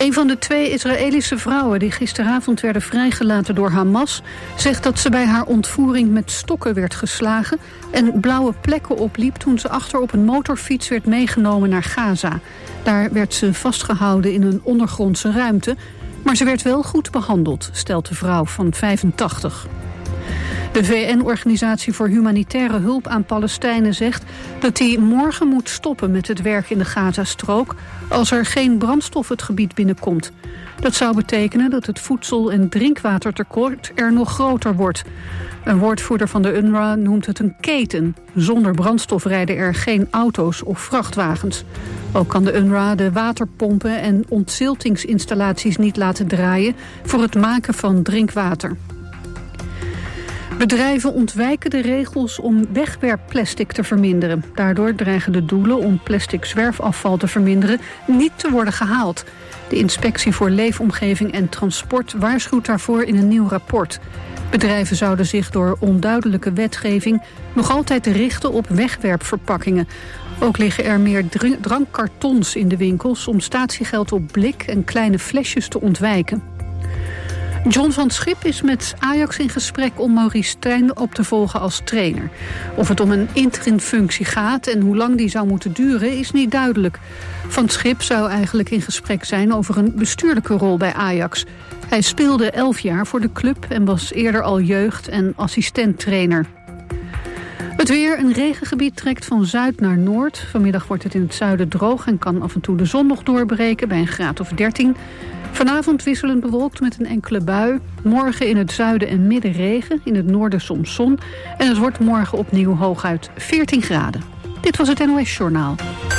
Een van de 2 Israëlische vrouwen die gisteravond werden vrijgelaten door Hamas zegt dat ze bij haar ontvoering met stokken werd geslagen en blauwe plekken opliep toen ze achter op een motorfiets werd meegenomen naar Gaza. Daar werd ze vastgehouden in een ondergrondse ruimte, maar ze werd wel goed behandeld, stelt de vrouw van 85. De VN-organisatie voor humanitaire hulp aan Palestijnen zegt dat die morgen moet stoppen met het werk in de Gazastrook als er geen brandstof het gebied binnenkomt. Dat zou betekenen dat het voedsel- en drinkwatertekort er nog groter wordt. Een woordvoerder van de UNRWA noemt het een keten. Zonder brandstof rijden er geen auto's of vrachtwagens. Ook kan de UNRWA de waterpompen en ontziltingsinstallaties niet laten draaien voor het maken van drinkwater. Bedrijven ontwijken de regels om wegwerpplastic te verminderen. Daardoor dreigen de doelen om plastic zwerfafval te verminderen niet te worden gehaald. De Inspectie voor Leefomgeving en Transport waarschuwt daarvoor in een nieuw rapport. Bedrijven zouden zich door onduidelijke wetgeving nog altijd richten op wegwerpverpakkingen. Ook liggen er meer drankkartons in de winkels om statiegeld op blik en kleine flesjes te ontwijken. John van 't Schip is met Ajax in gesprek om Maurice Stijn op te volgen als trainer. Of het om een interimfunctie gaat en hoe lang die zou moeten duren is niet duidelijk. Van 't Schip zou eigenlijk in gesprek zijn over een bestuurlijke rol bij Ajax. Hij speelde 11 jaar voor de club en was eerder al jeugd- en assistenttrainer. Het weer, een regengebied trekt van zuid naar noord. Vanmiddag wordt het in het zuiden droog en kan af en toe de zon nog doorbreken bij een graad of 13. Vanavond wisselend bewolkt met een enkele bui. Morgen in het zuiden en midden regen, in het noorden soms zon. En het wordt morgen opnieuw hooguit 14 graden. Dit was het NOS Journaal.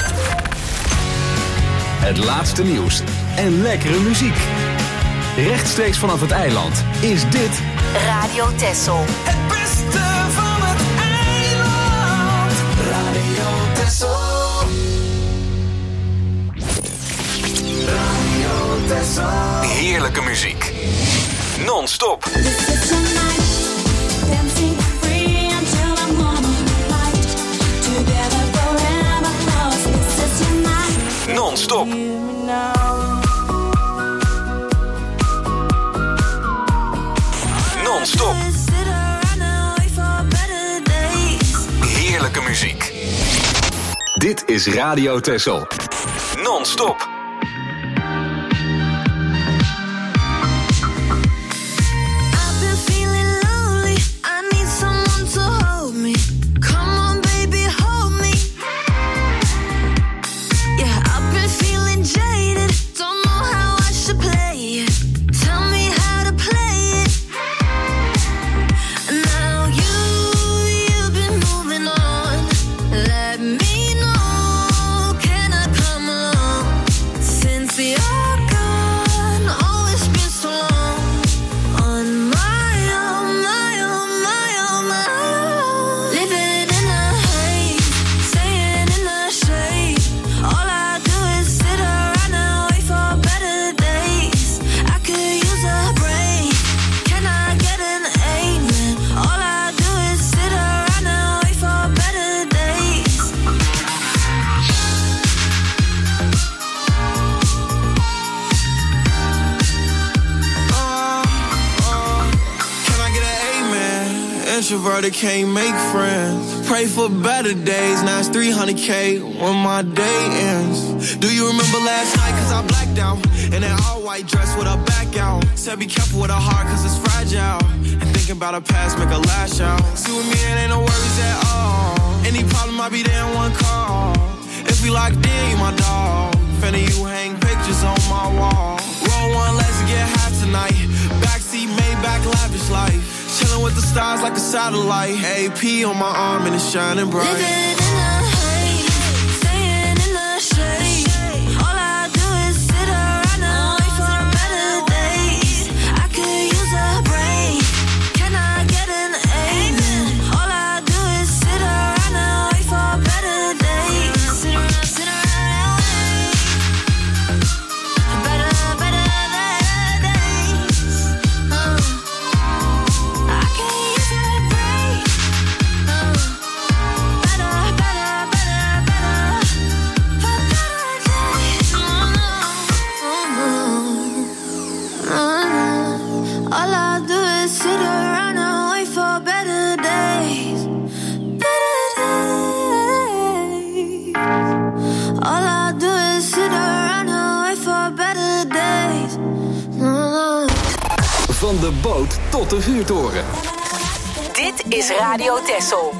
Het laatste nieuws en lekkere muziek. Rechtstreeks vanaf het eiland is dit Radio Texel. Het beste van het eiland. Radio Texel. Radio Texel. heerlijke muziek. Non-stop. Non-stop. Non-stop. Heerlijke muziek. Dit is Radio Texel. Non-stop. Introverted can't make friends. Pray for better days. Now it's 300K when my day ends. Do you remember last night? Cause I blacked out in that all white dress with a back out. Said be careful with her heart cause it's fragile. And thinking about her past make her lash out. See with me it ain't no worries at all. Any problem I'll be there in one call. If we locked in, you my dog. Finna you hang pictures on my wall. Roll one, let's get high tonight. Backseat made back lavish life. Chillin' with the stars like a satellite. AP on my arm and it's shining bright. Living in the haze, staying in the shade. All I do is sit around and wait for better days. I could use a break. Can I get an amen? All I do is sit around and wait for better days. Sit around and wait. Better days. I can't use a break. Better Van de boot tot de vuurtoren. Dit is Radio Texel.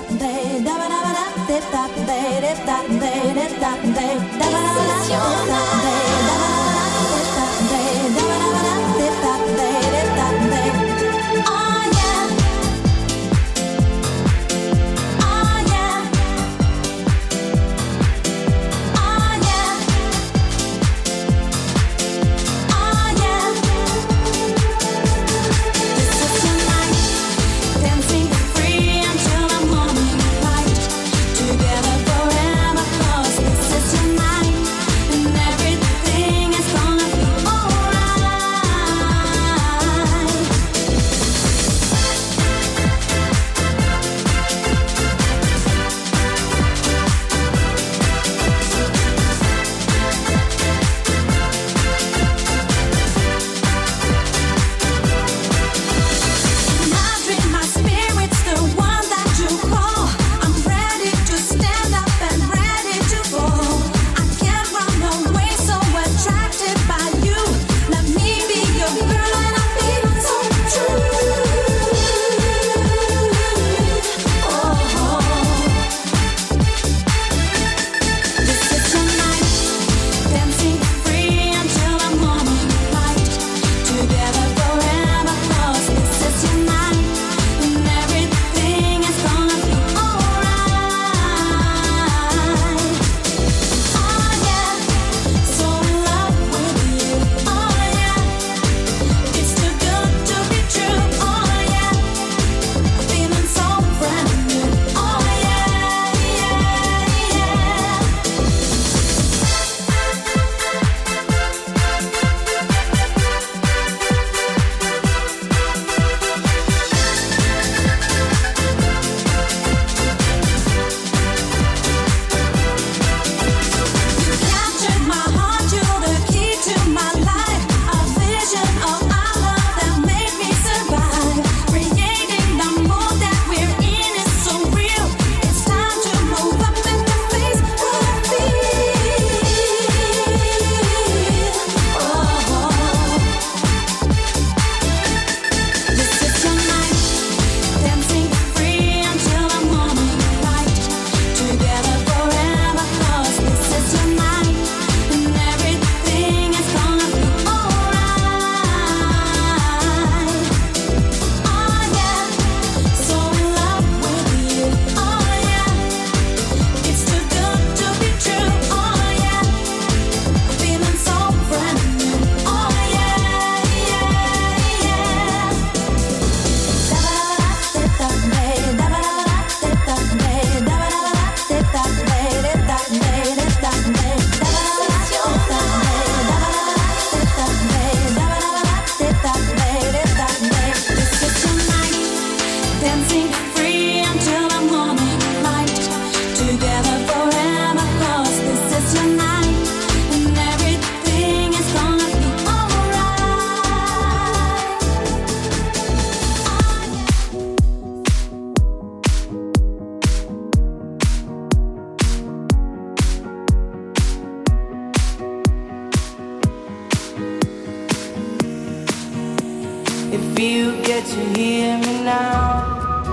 If you get to hear me now,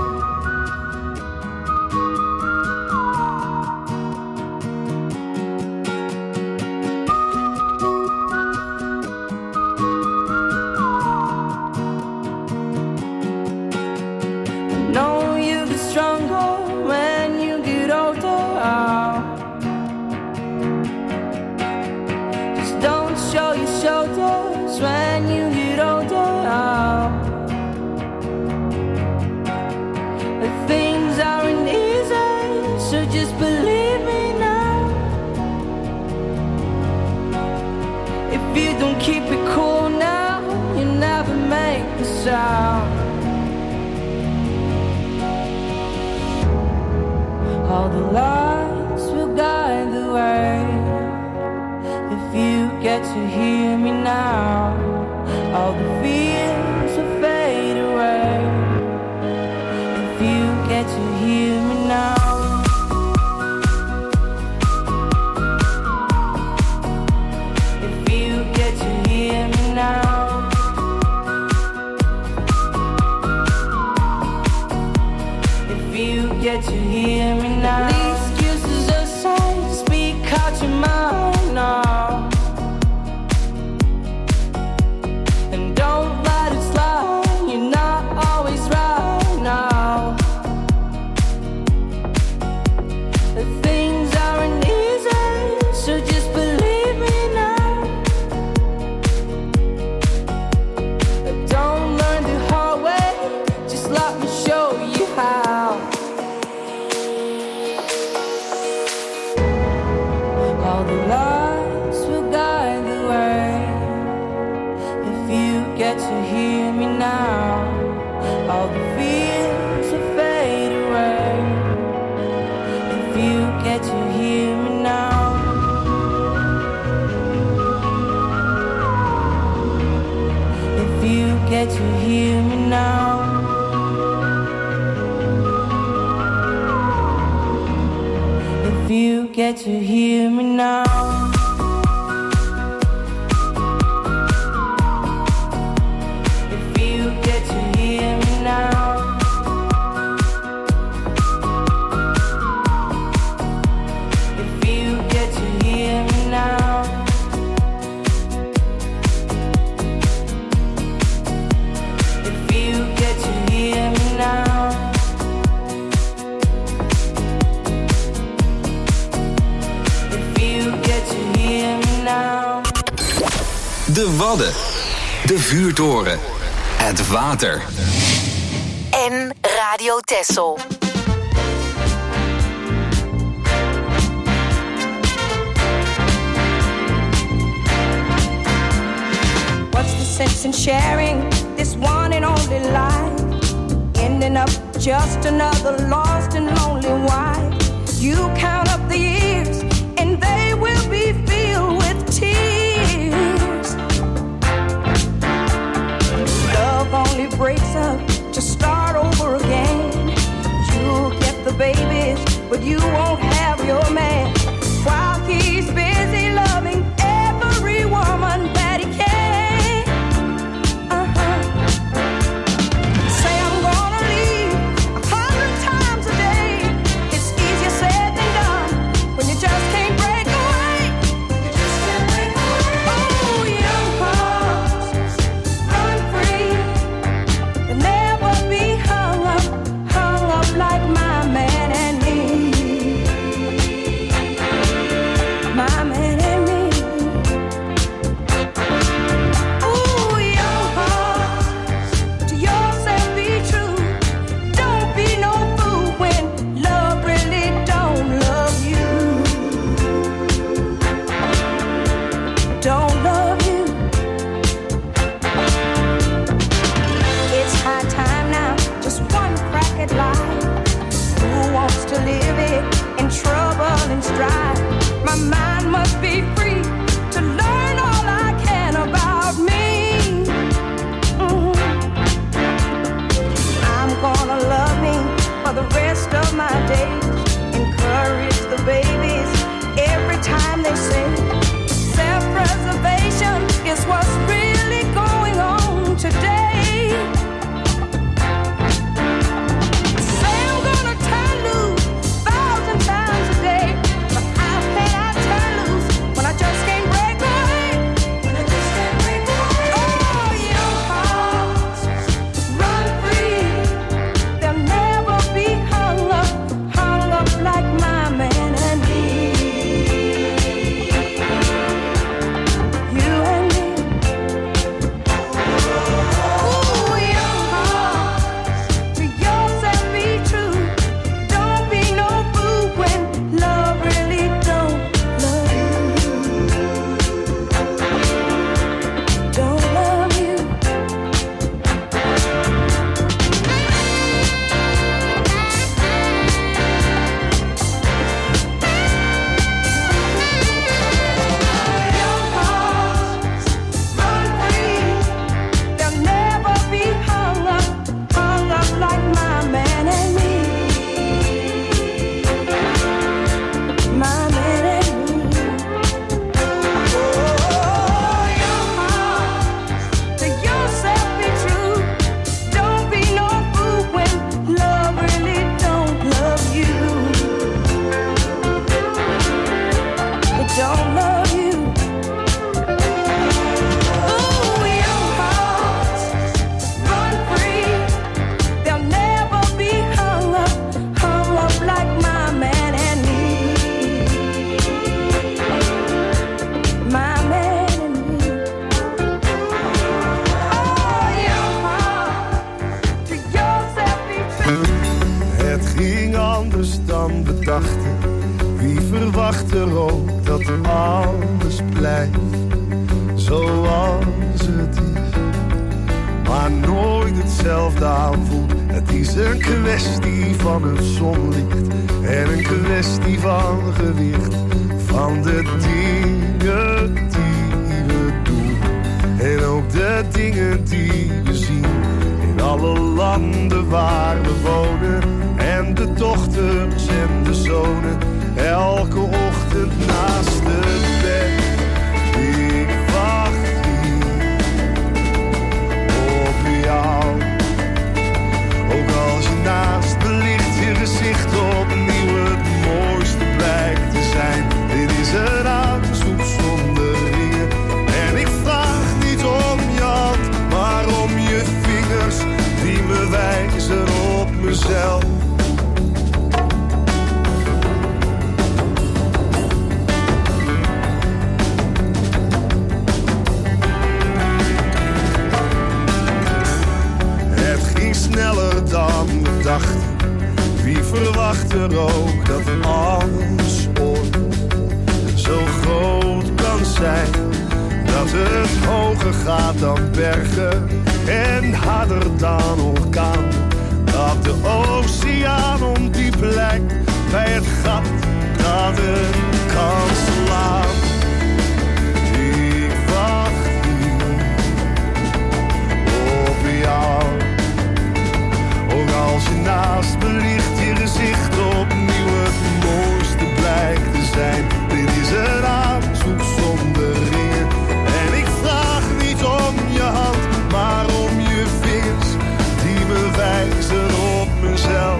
I know you get stronger when you get older. Just don't show your shoulders when you get older. Things aren't easy, so just believe me now. If you don't keep it cool now, you never make a sound. All the lights will guide the way. If you get to hear me now, all the fears will fade away. If you get to hear me now, if you get to hear me now, get to hear me now. If you get to hear me now. If you get to hear me now. If you get to hear me now. If you get to hear me now. If you get to hear me now. De Wadden. De vuurtoren. Het water. En Radio Texel. What's the sense in sharing this one and only life? Ending up just another lost and lonely wife. You count up the years and they will be filled with tears. Love only breaks up to start over again. You'll get the babies, but you won't have your man. While he's busy loving every woman that he can. Say I'm gonna leave 100 times a day. It's easier said than done when you just can't break away. You just can't break away. Oh, young hearts, run free. You'll never be hung up like my man and me. My man and me. Ooh, young hearts, to yourself be true. Don't be no fool when love really don't love you. Don't love you. It's high time now, just one crack at life. Who wants to live it in trouble and strife? My mind must be free to learn all I can about me. I'm gonna love me for the rest of my days. Encourage the babies every time they say self-preservation is what's really going on today. Say I'm gonna turn loose 1,000 times a day, but how can I turn loose when I just can't break away? When I just can't break away. Oh, young hearts, run free. They'll never be hung up like my man and me. You and me. Ooh, young hearts, to yourself be true. Don't be no fool when love really don't love you. Don't love you. Young hearts, run free. They'll never be hung up like my man and me. My man and me. Oh, young hearts, to yourself be true. Don't be no fool when love really don't love you. It don't love you. Ooh, young hearts, run free. They'll never be hung up like my man and me. My man and me. Oh, young hearts, to yourself be true. Het ging anders dan bedachten. Wie verwacht er ook dat alles blijft zoals het is, maar nooit hetzelfde aanvoelt. Het is een kwestie van het zonlicht en een kwestie van gewicht van de dingen die we doen en ook de dingen die we zien. landen waar we wonen. En de dochters en de zonen, elke ochtend naast het bed. Ik wacht hier op jou. Ook als je naast me ligt, je gezicht opnieuw het mooiste blijkt te zijn. Dit is een aanzoek zonder ringen. En ik vraag niet om je hand, maar om je vingers die me wijzen op mezelf. Het ging sneller dan we dachten. Wie verwacht er ook dat alles ooit zo groot kan zijn? Dat het hoger gaat dan bergen en harder dan orkaan. Dat de oceaan ondiep lijkt bij het gat dat het kan slaan. Ik wacht hier op jou. Ook als je naast me ligt, je gezicht opnieuw het mooiste blijkt te zijn. Dit is een aanzoek zonder ringen. En ik vraag niet om je hand, maar om je vingers die me wijzen op mezelf.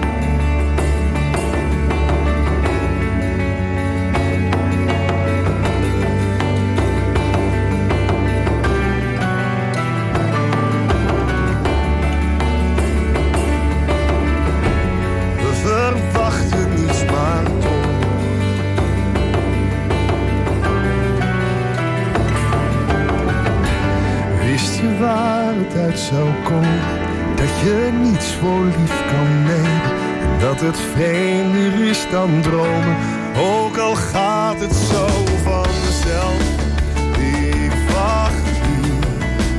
We verwachten niets, maar toch. Wist je waar het uit zou komen? Dat je niets voor lief kan nemen. En dat het vreemder is dan dromen. Ook al gaat het zo van mezelf. Ik wacht hier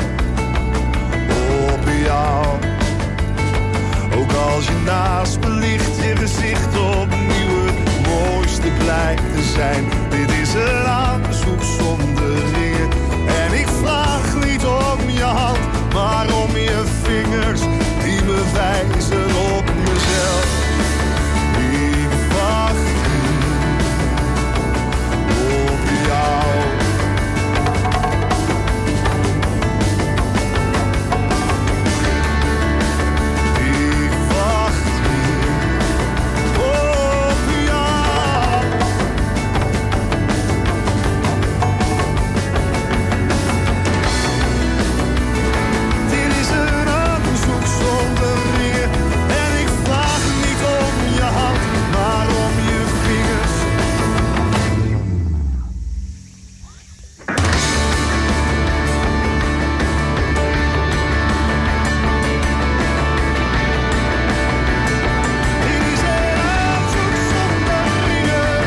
op jou. Ook als je naast me ligt, je gezicht opnieuw het mooiste blijkt te zijn. Dit is een aanzoek zonder ringen. En ik vraag niet om je hand, maar om je vingers die me wijzen op mezelf. Ik wacht op jou. Ik wacht op jou. Dit is een aanzoek zonder ringen. En ik vraag niet om je hand, maar om je vingers. Dit is een aanzoek zonder ringen.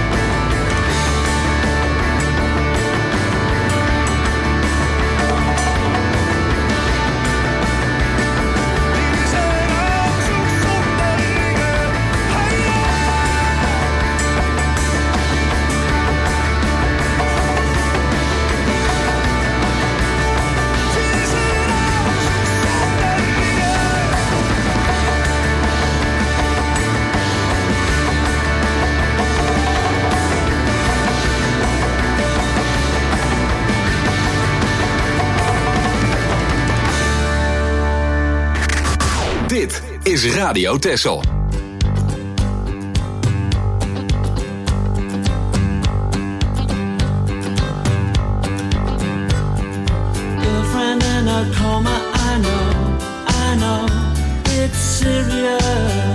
Dit is een aanzoek zonder ringen. Hey, dit is een aanzoek zonder ringen. Dit is Radio Texel. Girlfriend in a coma, I know, it's serious.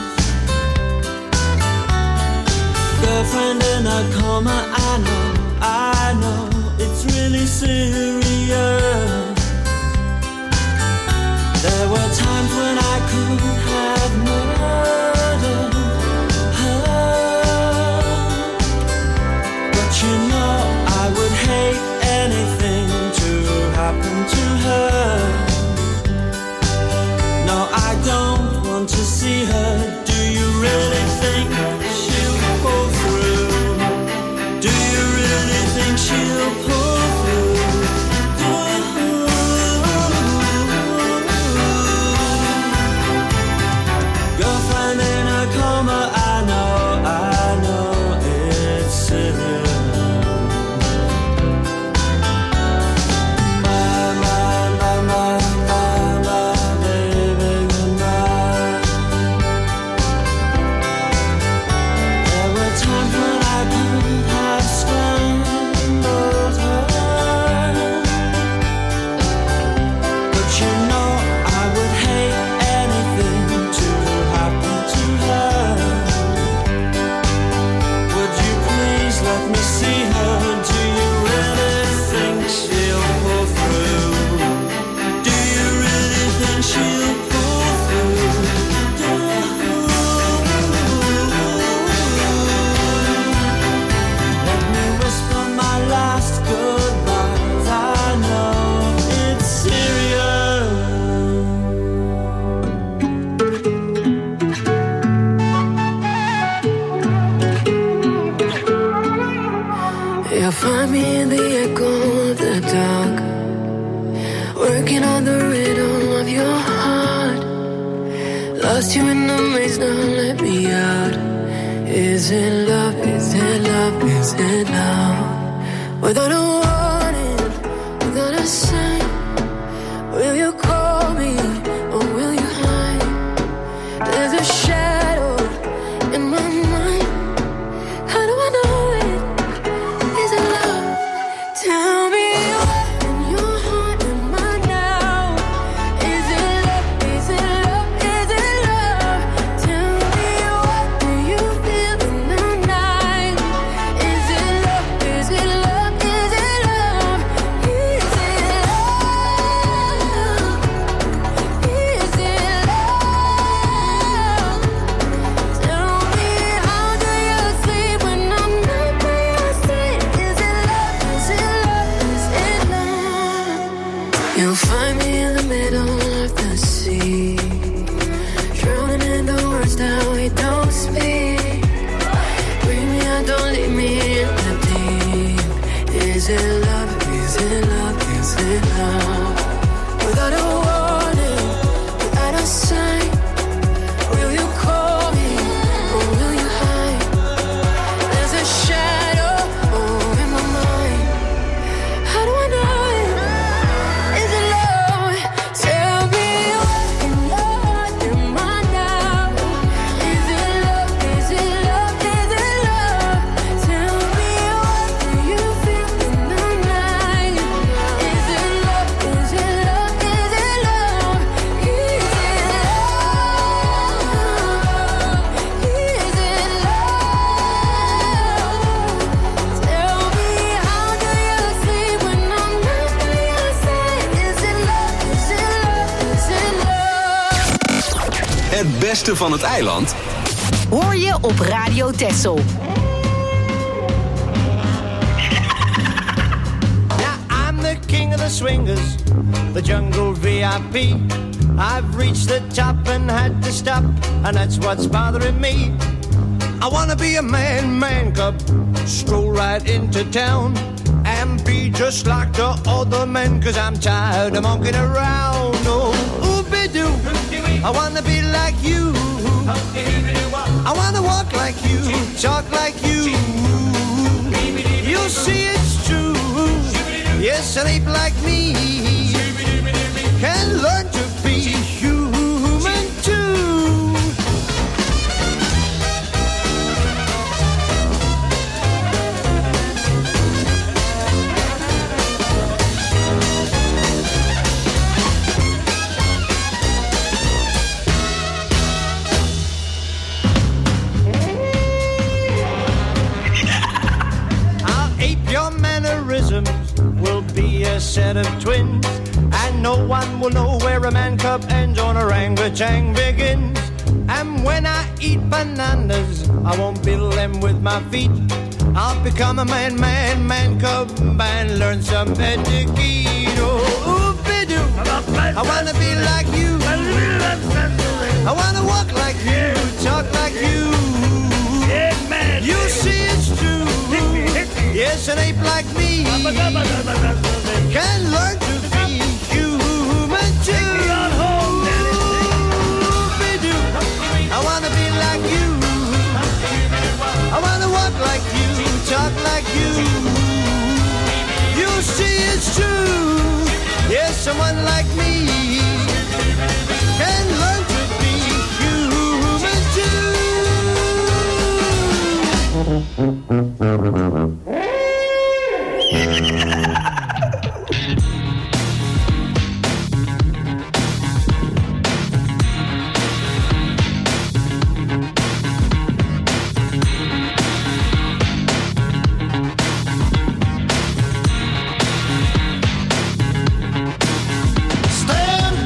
Girlfriend in a coma, I know, it's really serious. There were times when I could have murdered her, but you know I would hate anything to happen to her. No, I don't want to see her. Do you really think she'll pull through? Do you really think she'll pull through? working on the rhythm of your heart. Lost you in the maze, now let me out. Is it love, is it love, is it love? Without a warning, without a sign, will you call me or will you hide? There's a shadow in my mind. How do I know it? Is it love? Tell me what in your heart am I now? Is it love? Is it love? Is it love? Tell me what do you feel in the night? Is it love? Is it love? Is it love? Is it love? Is it love? Tell me how do you sleep when I'm not by your side? Is it love? Is it love? Is it love? You'll find me in the middle of the sea, drowning in the words that we don't speak. Bring me out, don't leave me in the deep. Is it love? Is it love? Is it love? Without a warning, without a sign, will you call me or will you hide? There's a shadow in my mind. How do I know it? Is it love? Tell me what in your heart am I now? Is it love? Is it love? Is it love? Tell me what do you feel in the night? Is it love? Is it love? Is it love? Is it love? Is it love? Tell me how do you sleep when I'm not by your side? Is it love? Is it love? Is it love? Het beste van het eiland Hoor je op Radio Texel. Now I'm the king of the swingers, the jungle VIP. I've reached the top and had to stop, and that's what's bothering me. I wanna be a man cub, stroll right into town, and be just like the other men, 'cause I'm tired of monkeying around. Oh, ooby-doo, I wanna be like you. I wanna walk like you, talk like you. You'll see it's true. Yes, an ape like me can learn to be human too. I'll ape your mannerisms, we'll be a set of twins, and no one will know where a man cub ends or an orangutan begins. And when I eat bananas, I won't beetle them with my feet. I'll become a man cub and learn some etiquette. Oh, ooby-doo, I wanna be like you. I wanna walk like you, talk like you. You see it's true. Yes, an ape like me can learn to be human too. Ooby-doo, I wanna be like you. I wanna walk like you, talk like you. You see it's true. Yes, someone like me can learn to be human too. Stand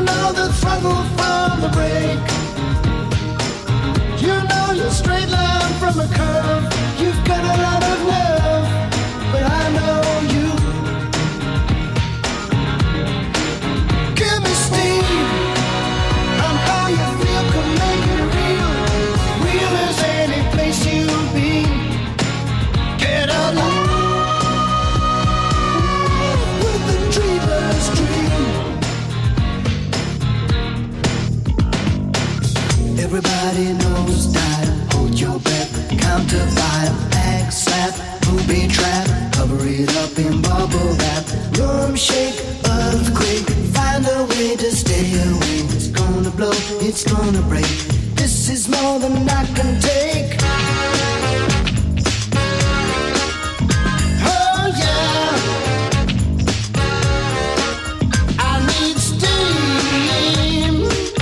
know the throttle from the brake. You know your straight line from a curve. You've got a lot of nerve, but I know you. Give me steam. I'm how you feel, can make it real. Real as any place you've been. Get along with the dreamer's dream. Everybody knows that. Hold your breath, counter fire, act slap, booby trap, cover it up in bubble wrap. Room shake, earthquake, find a way to stay away. It's gonna blow, it's gonna break. This is more than I can take. Oh yeah, I need steam.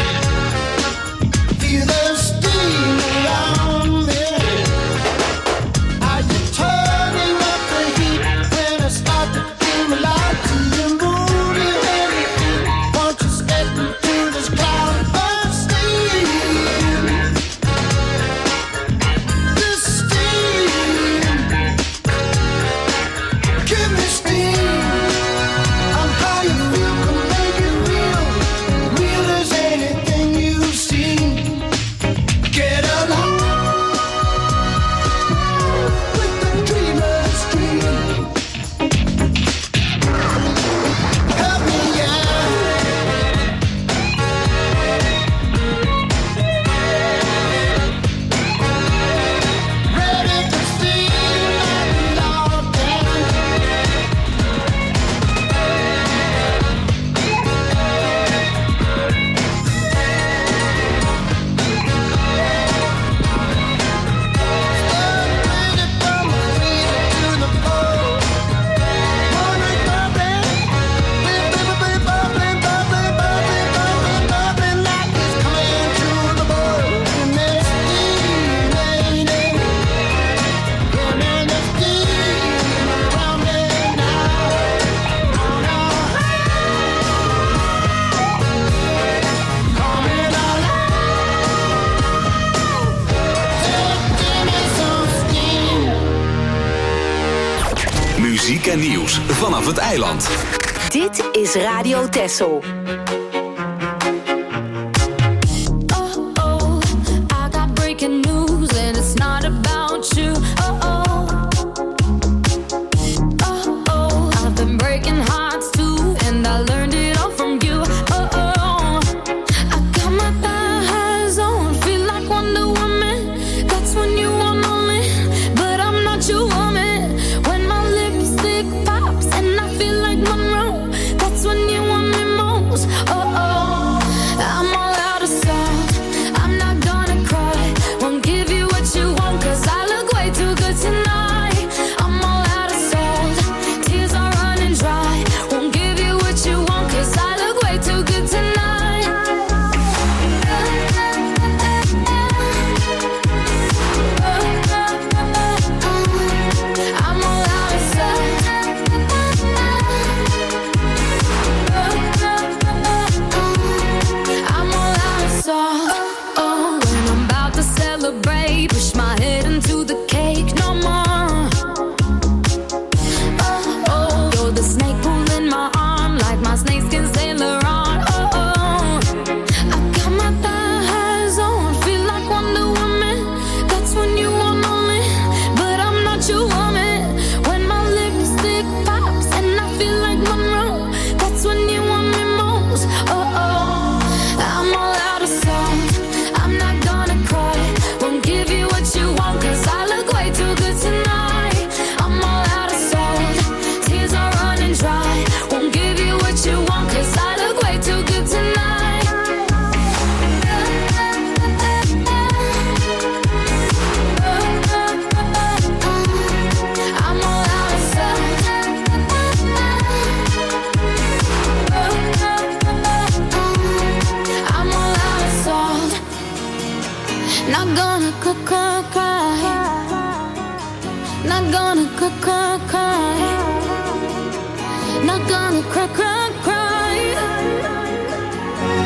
Feel the steam around me. Are you turning up the heat when I start to feel alive to your mood and everything? Won't you step into this cloud of steam? This steam, give me steam. I'm how you feel, can make it real. Real as anything you've seen. Get along with the dreamer's dream. Help me, yeah. Ready to steam and all down. Muziek en nieuws vanaf het eiland. Dit is Radio Texel. Oh, I got breaking news and it's not about you. Oh, I've been breaking hearts too, and I learned it all from you. I got my thighs on, feel like Wonder Woman. That's when you want me, but I'm not your woman. When my lipstick pops and I feel like Monroe, that's when you want me most. I'm all out of salt, I'm not gonna cry. Won't give you what you want, cause I look way too good tonight. I'm all out of salt, tears are running dry. Won't give you what you want, cause I look way too good tonight. I'm all out of salt. I'm all out of salt. Oh, when I'm about to celebrate, push my head into the cake no more. Oh, you're the snake pulling my arm like my snakeskin Sailor on. I got my thighs on, feel like Wonder Woman. That's when you want me, but I'm not your woman. When my lipstick pops and I feel like Monroe, that's when you want me most. I'm all out of salt, I'm not gonna cry. Won't give you what you want, cause I look way too good tonight. I'm all out of salt, tears are running dry. Won't give you what you want, cause I look way too good tonight. I'm all out of salt. I'm all out of salt. Not gonna cry. Not gonna cry. Not gonna cry.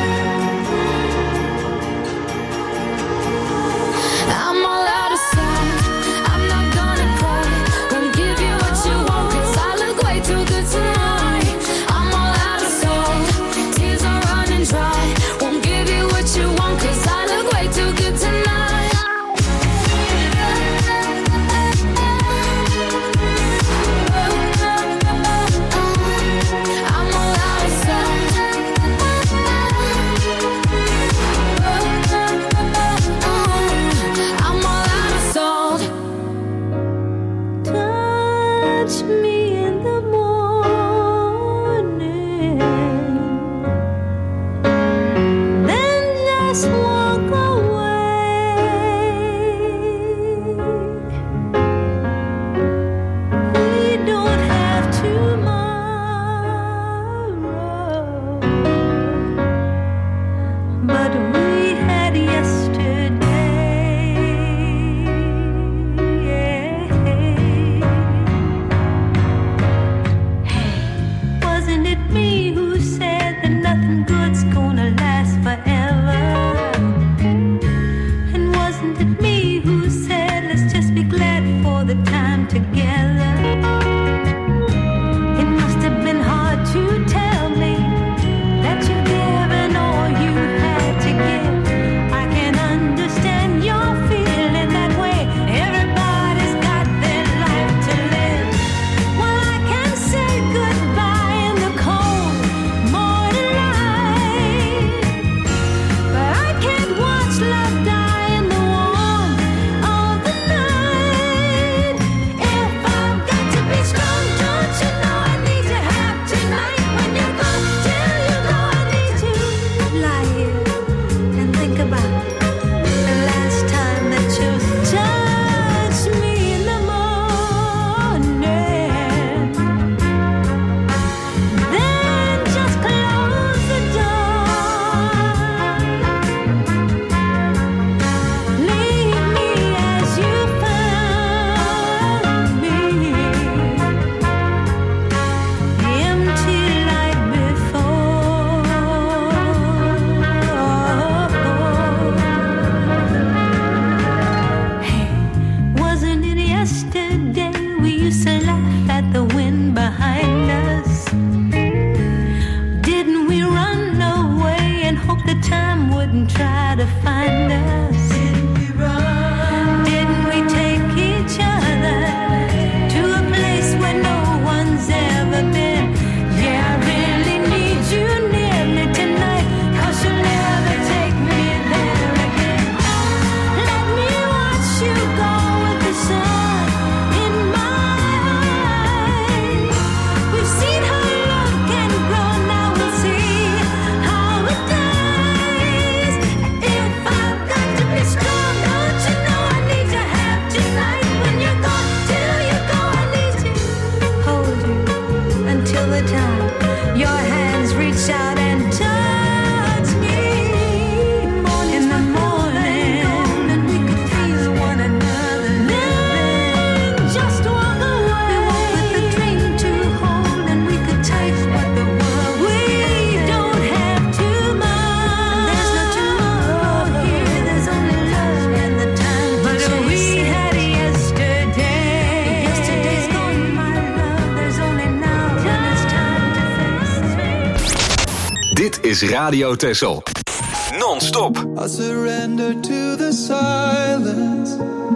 and try to find us? Didn't we run? Didn't we take each other to a place where no one's ever been? Yeah, I really need you near me tonight, 'cause you'll never take me there again. Let me watch you go with the sun in my eyes. We've seen how love can grow, now we'll see how it dies. If I've got to be strong, don't you know I need to have tonight? When you're gone, till you go, I need to hold you until the time your hands reach out and touch me. In the morning, and we could feel one another. Then just walk away. We walk with a dream to hold, and we could take what the world. We don't have to mind. There's no tomorrow here. There's only love and the time to chase. But we had yesterday. Yesterday's gone, my love. There's only now, and it's time to face me. Dit is Radio Texel. Non-stop. I surrender to the silence,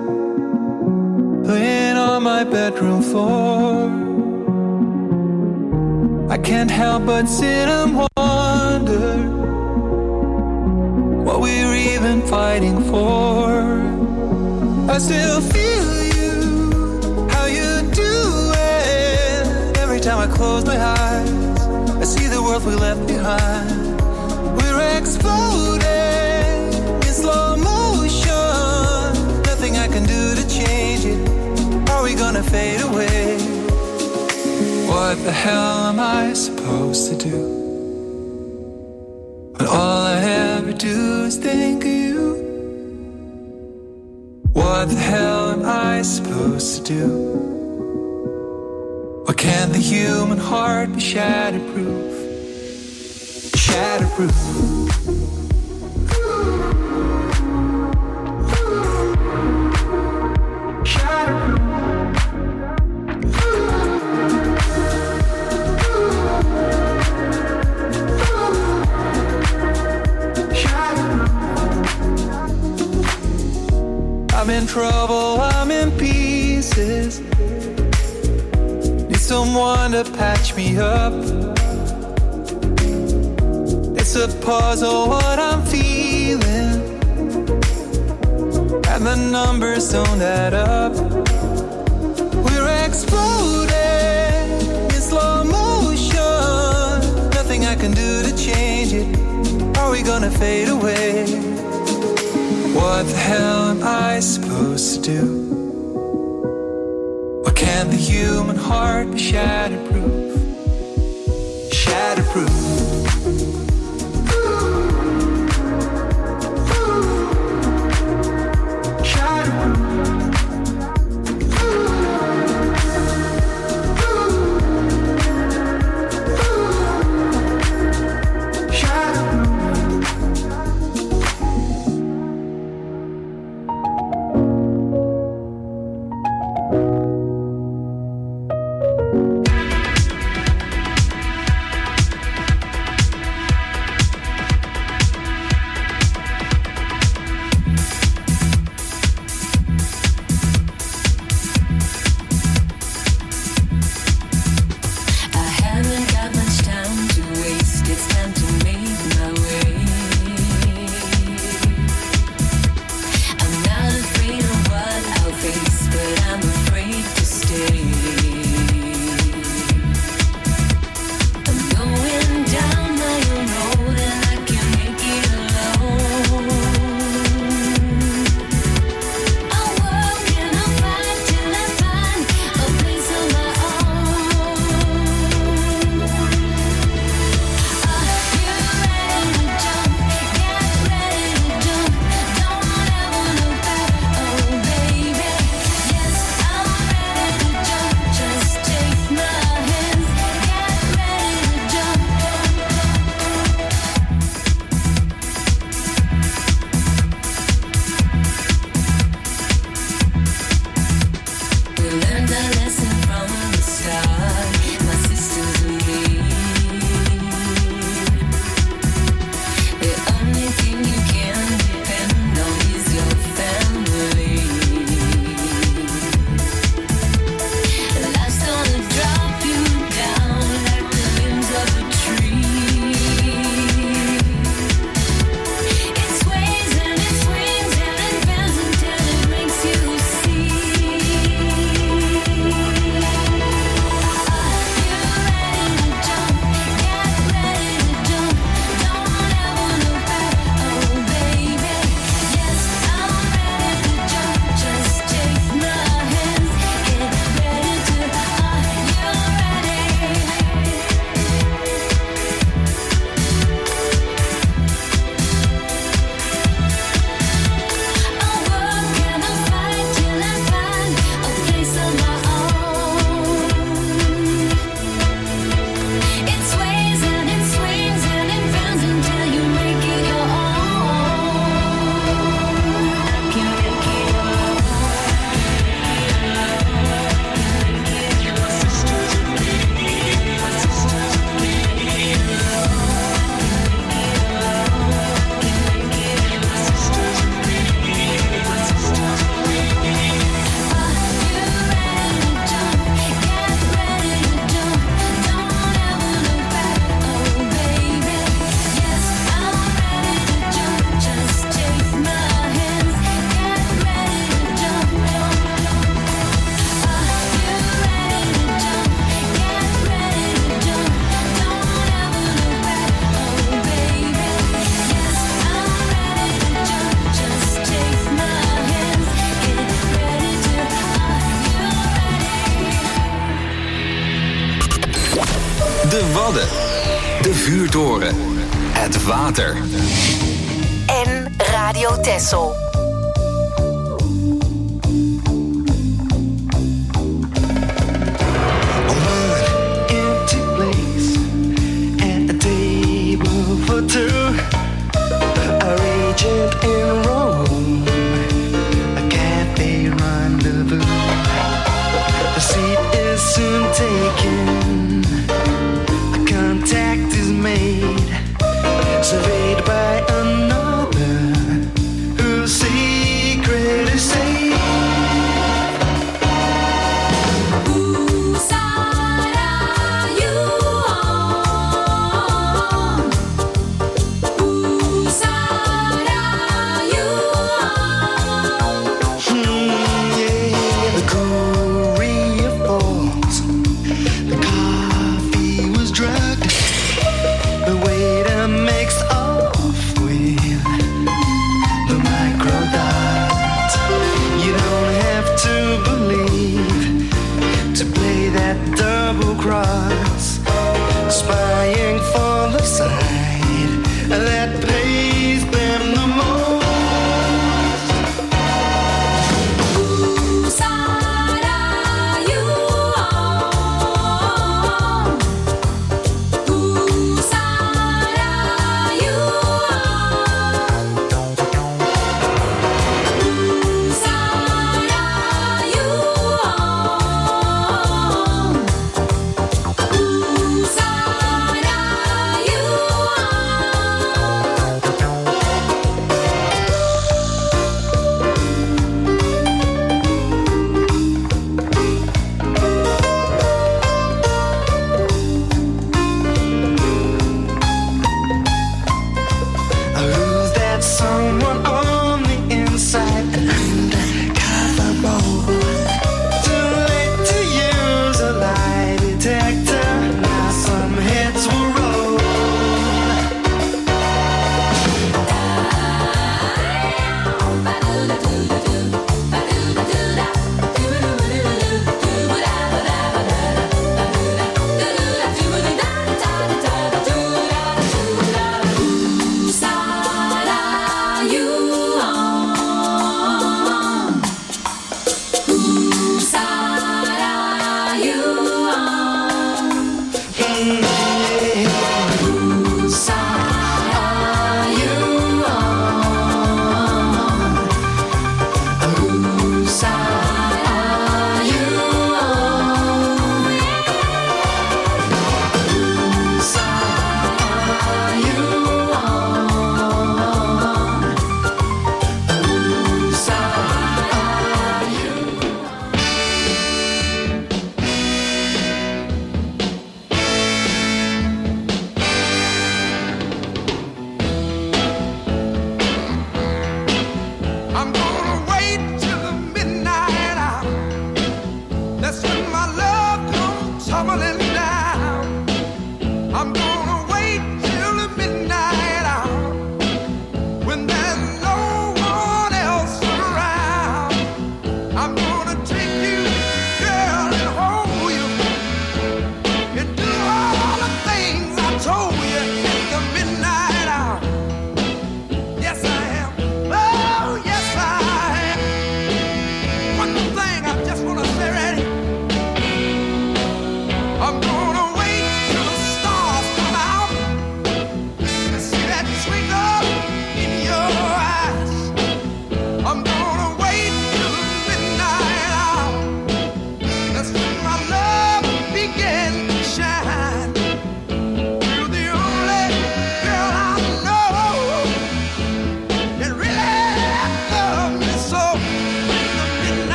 laying on my bedroom floor. I can't help but sit and wonder what we're even fighting for. I still feel you, how you do it. Every time I close my eyes, I see the world we left behind. We're exploding in slow motion. Nothing I can do to change it. Are we gonna fade away? What the hell am I supposed to do when all I ever do is think of you? What the hell am I supposed to do? Why can't the human heart be shatterproof? Shatterproof. I'm in trouble, I'm in pieces. Need someone to patch me up. It's a puzzle what I'm feeling, and the numbers don't add up. We're exploding in slow motion. Nothing I can do to change it. Are we gonna fade away? What the hell am I supposed to do? Why can't the human heart be shatterproof? Shatterproof. Wadden. De vuurtoren. Het water. En Radio Texel. For two, a regent in Rome, a cafe rendezvous. The seat is soon taken, a contact is made, surveyed by another whose secret is safe. Cross, spying for the side that pays them the most. Whose side are you on? Whose side are you on? Whose side are you on? Whose side are you on?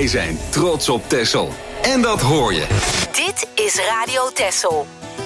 Wij zijn trots op Texel. En dat hoor je. Dit is Radio Texel.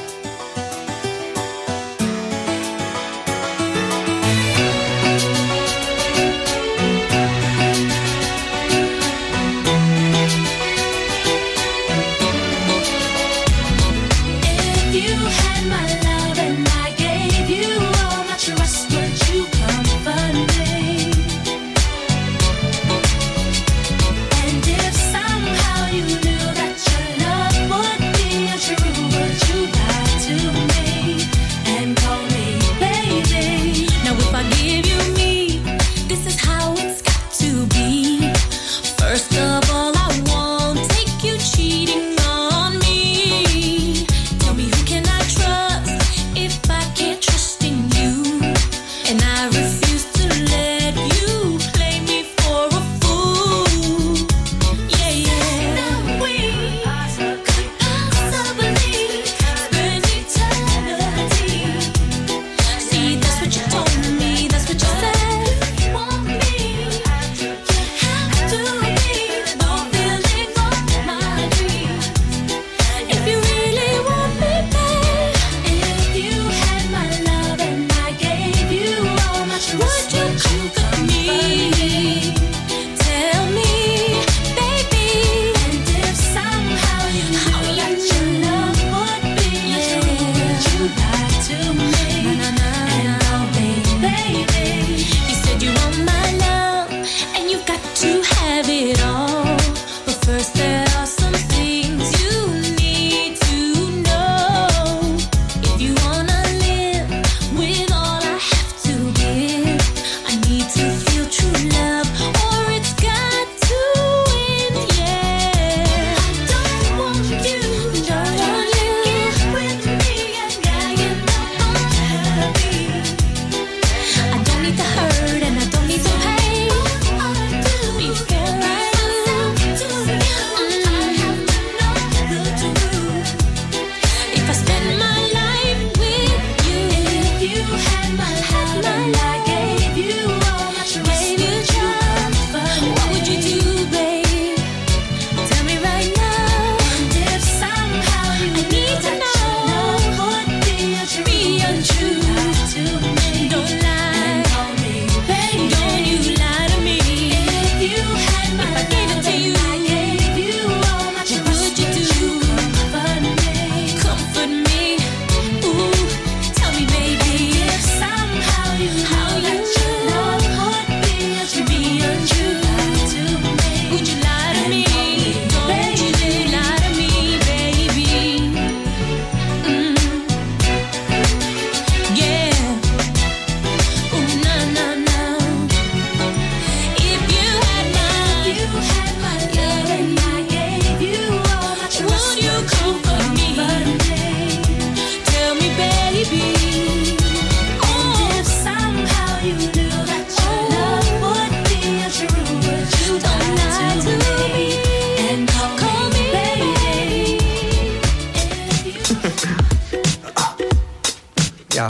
Yeah.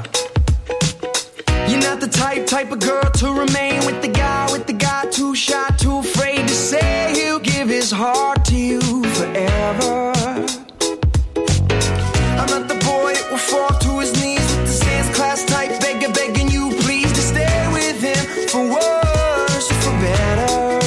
You're not the type of girl to remain with the guy too shy, too afraid to say he'll give his heart to you forever. I'm not the boy that will fall to his knees with the dance class type begging you please to stay with him for worse or for better.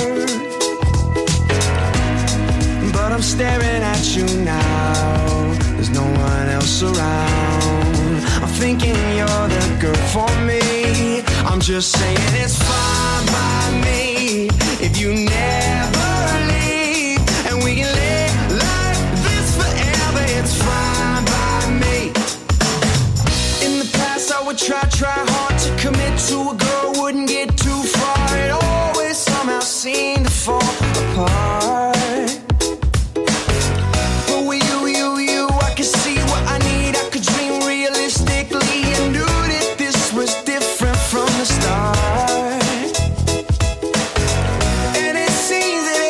But I'm staring at you now, there's no one else around. I'm thinking you're the girl for me. I'm just saying it's fine by me if you never leave, and we can live like this forever. It's fine by me. In the past I would try hard to commit to a girl, wouldn't get too far. It always somehow seemed to fall apart. But with you, I could see what I need. I could dream realistically and knew that this was different from the start. And it seems that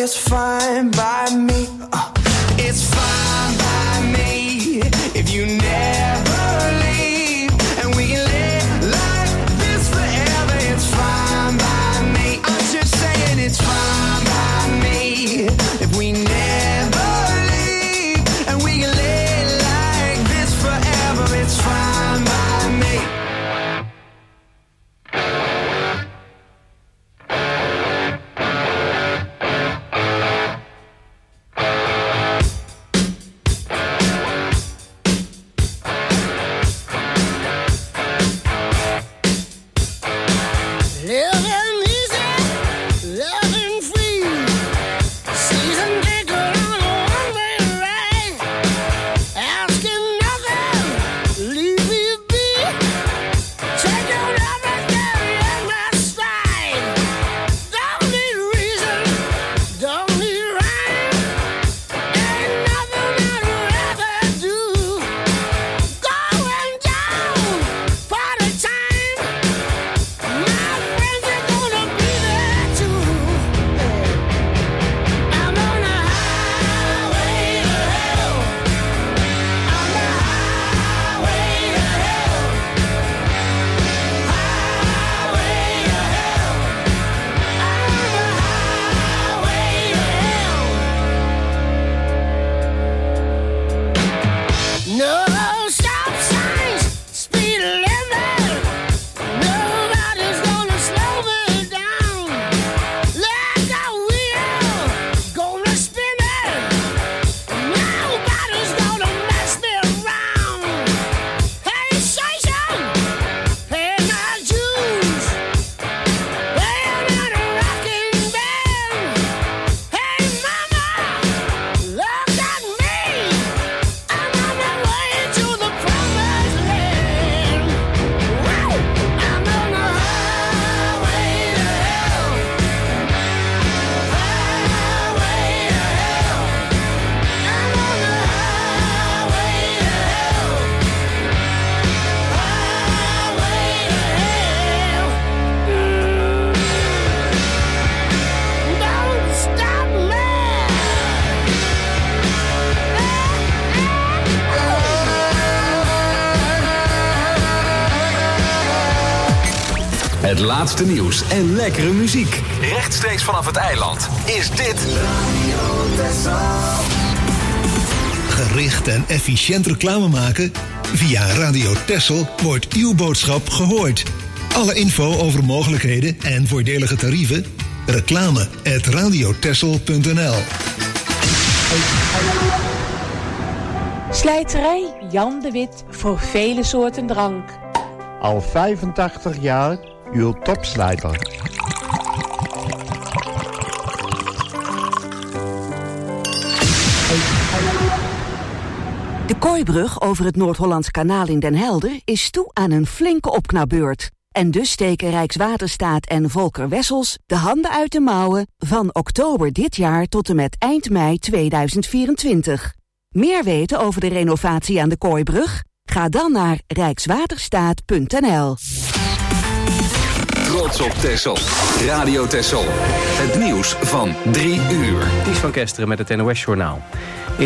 it's fine by me. It's fine by me if you never leave, and we can live like this forever. It's fine by me. I'm just saying it's fine by me if we never leave, and we can live like this forever. It's fine by me. Living easy, living free. Season ticket on a one-way ride. Asking nothing, leave me be. Take your everything in my stride. Don't need reason, don't need rhyme. Ain't nothing I'd rather do. Going down, party time. My friends are gonna be there too. I'm on the highway to hell. On the highway to hell. Highway to hell. I'm on the highway to hell. No stop signs, speed limit. Nobody's gonna slow me down. Like a wheel, gonna spin it. Nobody's gonna mess me around. Hey, station, pay my dues. Playing in a rocking band. Hey, mama, look at me. I'm on my way to the promised land. Wow, I'm on the highway to hell. Highway to hell. I'm on the highway to hell. Highway to hell. Don't stop me. Het laatste nieuws en lekkere muziek. Rechtstreeks vanaf het eiland is dit Gericht en efficiënt reclame maken? Via Radio Texel wordt uw boodschap gehoord. Alle info over mogelijkheden en voordelige tarieven? reclame@radiotexel.nl. Slijterij Jan de Wit voor vele soorten drank. Al 85 jaar uw topslijter. De Kooibrug over het Noord-Hollands Kanaal in Den Helder is toe aan een flinke opknapbeurt. En dus steken Rijkswaterstaat en Volker Wessels de handen uit de mouwen van oktober dit jaar tot en met eind mei 2024. Meer weten over de renovatie aan de Kooibrug? Ga dan naar rijkswaterstaat.nl. Trots op Texel. Radio Texel. Het nieuws van 3 uur. Ties van Kesteren met het NOS-journaal.